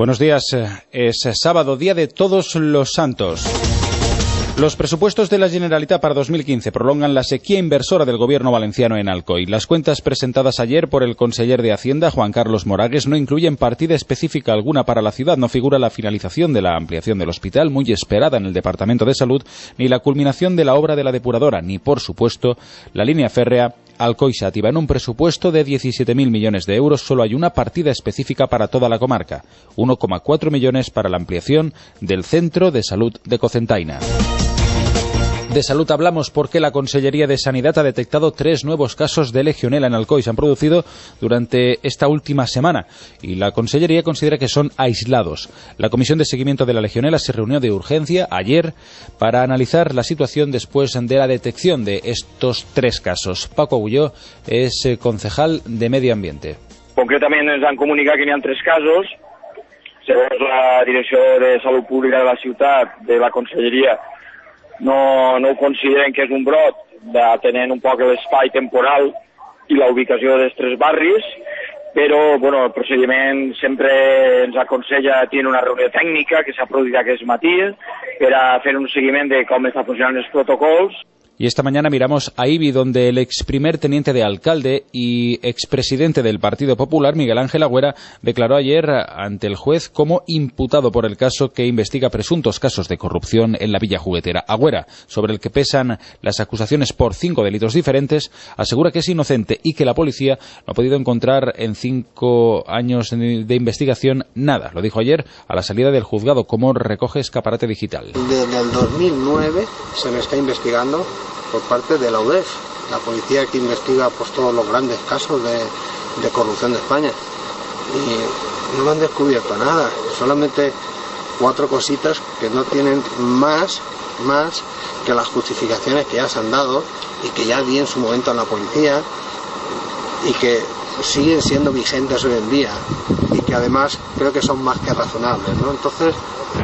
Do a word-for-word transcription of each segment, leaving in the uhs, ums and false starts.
Buenos días. Es sábado, día de Todos los Santos. Los presupuestos de la Generalitat para dos mil quince prolongan la sequía inversora del gobierno valenciano en Alcoy. Las cuentas presentadas ayer por el conseller de Hacienda, Juan Carlos Moragues, no incluyen partida específica alguna para la ciudad. No figura la finalización de la ampliación del hospital, muy esperada en el Departamento de Salud, ni la culminación de la obra de la depuradora, ni, por supuesto, la línea férrea Alcoy-Xàtiva. En un presupuesto de diecisiete mil millones de euros solo hay una partida específica para toda la comarca, uno coma cuatro millones para la ampliación del Centro de Salud de Cocentaina. De salud hablamos porque la Consellería de Sanidad ha detectado tres nuevos casos de legionela en Alcoy. Se han producido durante esta última semana y la Consellería considera que son aislados. La Comisión de Seguimiento de la Legionela se reunió de urgencia ayer para analizar la situación después de la detección de estos tres casos. Paco Agulló es eh, concejal de Medio Ambiente. Concretament ens han comunicat que n'hi ha tres casos. Segons la Direcció de Salut Pública de la ciutat, de la Conselleria, no, no ho consideren que és un brot, atenent un poc l'espai temporal i la ubicació dels tres barris, però bueno, el procediment sempre ens aconsella tenir una reunió tècnica que s'ha produït aquest matí per a fer un seguiment de com estan funcionant els protocols. Y esta mañana miramos a Ibi, donde el ex primer teniente de alcalde y expresidente del Partido Popular, Miguel Ángel Agüera, declaró ayer ante el juez como imputado por el caso que investiga presuntos casos de corrupción en la Villa Juguetera. Agüera, sobre el que pesan las acusaciones por cinco delitos diferentes, asegura que es inocente y que la policía no ha podido encontrar en cinco años de investigación nada. Lo dijo ayer a la salida del juzgado, como recoge Escaparate Digital. Desde el dos mil nueve se me está investigando por parte de la U D E F, la policía que investiga pues todos los grandes casos de, de corrupción de España, y no han descubierto nada, solamente cuatro cositas que no tienen más más que las justificaciones que ya se han dado y que ya di en su momento en la policía y que siguen siendo vigentes hoy en día y que además creo que son más que razonables, ¿no? Entonces,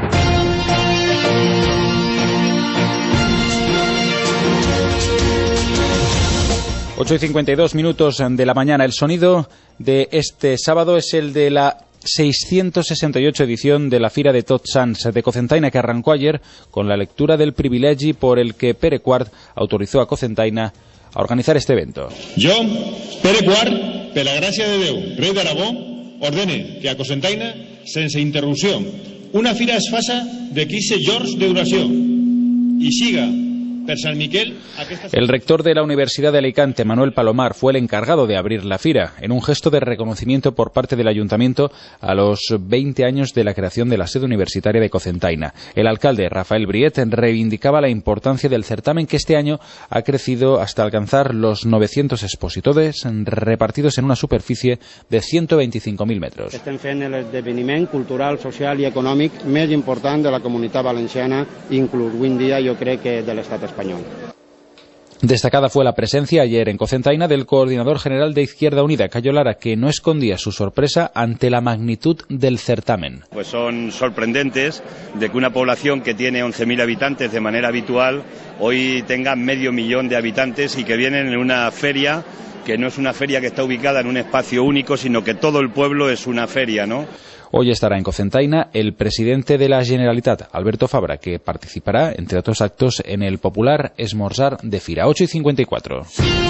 ocho y cincuenta y dos minutos de la mañana. El sonido de este sábado es el de la seiscientos sesenta y ocho edición de la Fira de Tots Sants de Cocentaina, que arrancó ayer con la lectura del privilegi por el que Pere Quart autorizó a Cocentaina a organizar este evento. Jo, Pere Quart, per la gràcia de Déu, rei d'Aragó, ordene que a Cocentaina, sense interrupció, una fira es faça de quinze jorns de duració i siga per Sant Miquel. El rector de la Universidad de Alicante, Manuel Palomar, fue el encargado de abrir la fira, en un gesto de reconocimiento por parte del Ayuntamiento a los veinte años de la creación de la sede universitaria de Cocentaina. El alcalde, Rafael Briet, reivindicaba la importancia del certamen, que este año ha crecido hasta alcanzar los novecientos expositores repartidos en una superficie de ciento veinticinco mil metros. Estem fent l'esdeveniment cultural, social i econòmic més important de la comunitat valenciana, inclús avui en dia jo crec que de l'estat espanyol. Destacada fue la presencia ayer en Cocentaina del coordinador general de Izquierda Unida, Cayo Lara, que no escondía su sorpresa ante la magnitud del certamen. Pues son sorprendentes de que una población que tiene once mil habitantes de manera habitual hoy tenga medio millón de habitantes y que vienen en una feria que no es una feria que está ubicada en un espacio único, sino que todo el pueblo es una feria, ¿no? Hoy estará en Cocentaina el presidente de la Generalitat, Alberto Fabra, que participará, entre otros actos, en el popular Esmorzar de Fira. ocho y cincuenta y cuatro.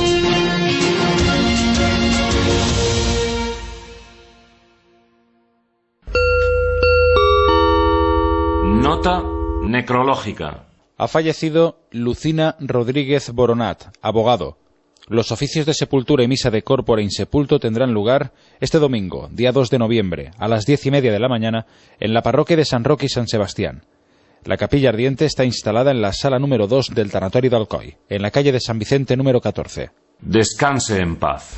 Nota necrológica. Ha fallecido Lucina Rodríguez Boronat, abogado. Los oficios de sepultura y misa de corpore insepulto tendrán lugar este domingo, día dos de noviembre, a las diez y media de la mañana, en la parroquia de San Roque y San Sebastián. La capilla ardiente está instalada en la sala número dos del tanatorio de Alcoy, en la calle de San Vicente número catorce. Descanse en paz.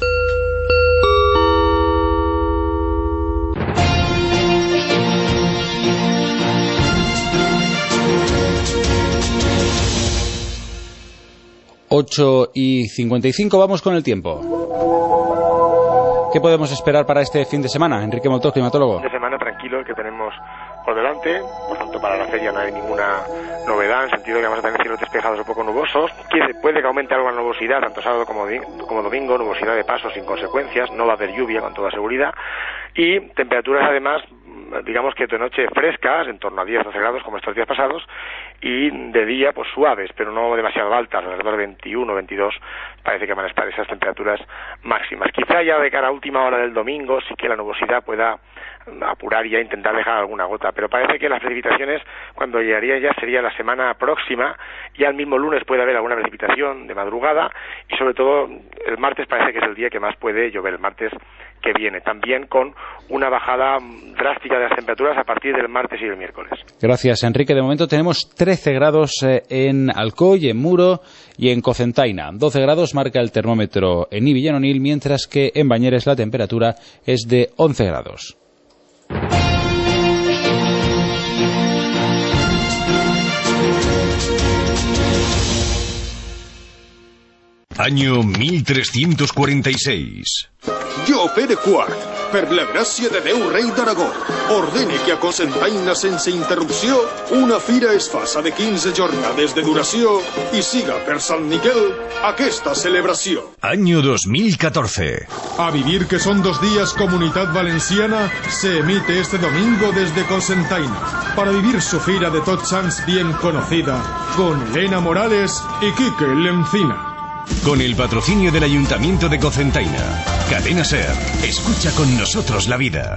ocho y cincuenta y cinco, vamos con el tiempo. ¿Qué podemos esperar para este fin de semana? Enrique Moltó, climatólogo. Fin de semana tranquilo el que tenemos por delante, por tanto para la feria no hay ninguna novedad, en el sentido que vamos a tener cielos despejados o poco nubosos, que puede que aumente algo la nubosidad, tanto sábado como, como domingo, nubosidad de paso sin consecuencias, no va a haber lluvia con toda seguridad, y temperaturas además digamos que de noche frescas, en torno a diez doce grados como estos días pasados, y de día pues suaves, pero no demasiado altas, alrededor de veintiuno, veintidós, parece que van a estar esas temperaturas máximas. Quizá ya de cara a última hora del domingo sí que la nubosidad pueda apurar y ya intentar dejar alguna gota, pero parece que las precipitaciones cuando llegaría ya sería la semana próxima, ya el mismo lunes puede haber alguna precipitación de madrugada y sobre todo el martes parece que es el día que más puede llover, el martes que viene, también con una bajada drástica de las temperaturas a partir del martes y el miércoles. Gracias, Enrique. De momento tenemos trece grados en Alcoy, en Muro y en Cocentaina. doce grados marca el termómetro en Ibillanonil, mientras que en Bañeres la temperatura es de once grados. Año mil trescientos quaranta y seis. Jo, Pere quart, per la gràcia de Déu rei d'Aragó, ordene que a Cocentaina sense interrupció una fira es faça de quinze jornades de duració i siga per Sant Miquel aquesta celebració. Año dos mil catorce. A vivir que son dos días Comunidad Valenciana se emite este domingo desde Cocentaina para vivir su fira de Tots Sants bien conocida con Elena Morales y Quique Lencina. Con el patrocinio del Ayuntamiento de Cocentaina. Cadena SER. Escucha con nosotros la vida.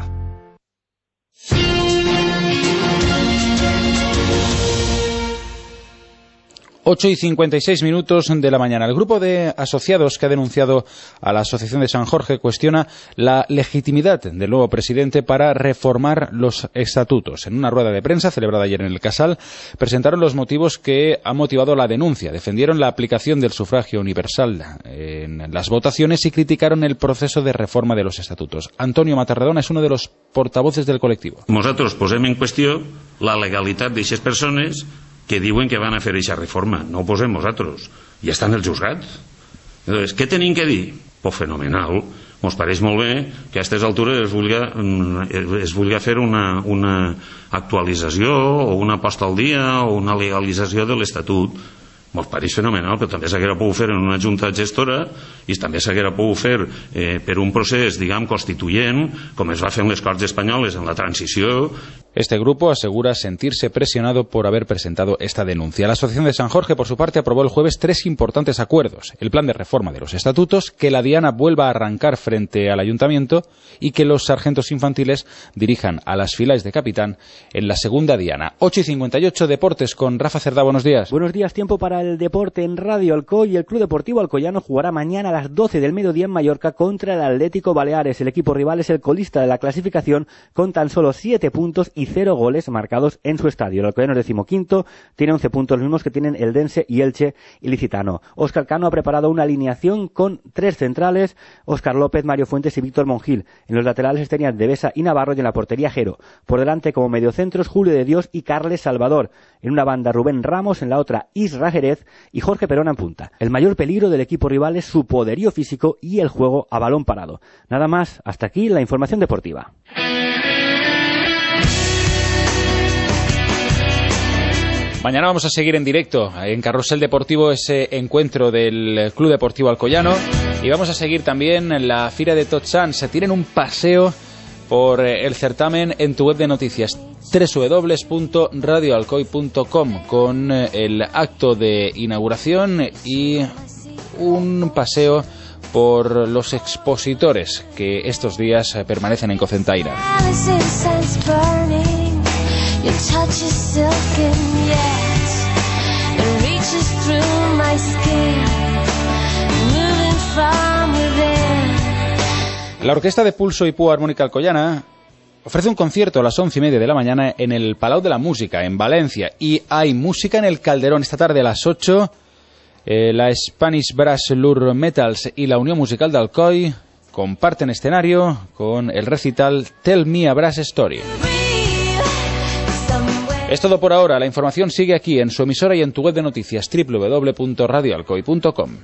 ocho y cincuenta y seis minutos de la mañana. El grupo de asociados que ha denunciado a la Asociación de San Jorge cuestiona la legitimidad del nuevo presidente para reformar los estatutos. En una rueda de prensa celebrada ayer en el Casal, presentaron los motivos que han motivado la denuncia. Defendieron la aplicación del sufragio universal en las votaciones y criticaron el proceso de reforma de los estatutos. Antonio Matarredona es uno de los portavoces del colectivo. Nosaltres posem en qüestió la legalitat d'aquestes persones que diuen que van a fer aquesta reforma. No ho posem nosaltres. Ja estan els juzgats. Entonces, què tenim que dir? Pues fenomenal. Ens pareix molt bé que a aquestes altures es vulgui, es vulgui fer una, una actualització o una posta al dia o una legalització de l'Estatut. Ens pareix fenomenal, però també s'haguera pogut fer en una junta gestora i també s'haguera pogut fer eh, per un procés, diguem, constituent, com es va fer en les Corts Espanyoles en la transició. Este grupo asegura sentirse presionado por haber presentado esta denuncia. La Asociación de San Jorge, por su parte, aprobó el jueves tres importantes acuerdos. El plan de reforma de los estatutos, que la Diana vuelva a arrancar frente al Ayuntamiento y que los sargentos infantiles dirijan a las filas de capitán en la segunda Diana. ocho y cincuenta y ocho, Deportes con Rafa Cerdá. Buenos días. Buenos días, tiempo para el deporte en Radio Alcoy. El Club Deportivo Alcoyano jugará mañana a las doce del mediodía en Mallorca contra el Atlético Baleares. El equipo rival es el colista de la clasificación con tan solo siete puntos y cero goles marcados en su estadio. El Alcoyano es decimoquinto, tiene once puntos, los mismos que tienen el Dense y Elche Ilicitano. Óscar Cano ha preparado una alineación con tres centrales, Óscar López, Mario Fuentes y Víctor Monjil. En los laterales estarían Devesa y Navarro y en la portería Jero. Por delante como mediocentros Julio de Dios y Carles Salvador. En una banda Rubén Ramos, en la otra Isra Jerez y Jorge Perón en punta. El mayor peligro del equipo rival es su poderío físico y el juego a balón parado. Nada más, hasta aquí la información deportiva. Mañana vamos a seguir en directo en Carrusel Deportivo ese encuentro del Club Deportivo Alcoyano y vamos a seguir también en la Fira de Tots Sants. Se tienen un paseo por el certamen en tu web de noticias doble u doble u doble u punto radio alcoy punto com con el acto de inauguración y un paseo por los expositores que estos días permanecen en Cocentaina. La Orquesta de Pulso y Púa Armónica Alcoyana ofrece un concierto a las once y media de la mañana en el Palau de la Música, en Valencia. Y hay música en el Calderón esta tarde a las ocho. Eh, la Spanish Brass Lure Metals y la Unión Musical de Alcoy comparten escenario con el recital Tell Me a Brass Story. Es todo por ahora. La información sigue aquí en su emisora y en tu web de noticias doble u doble u doble u punto radio alcoy punto com.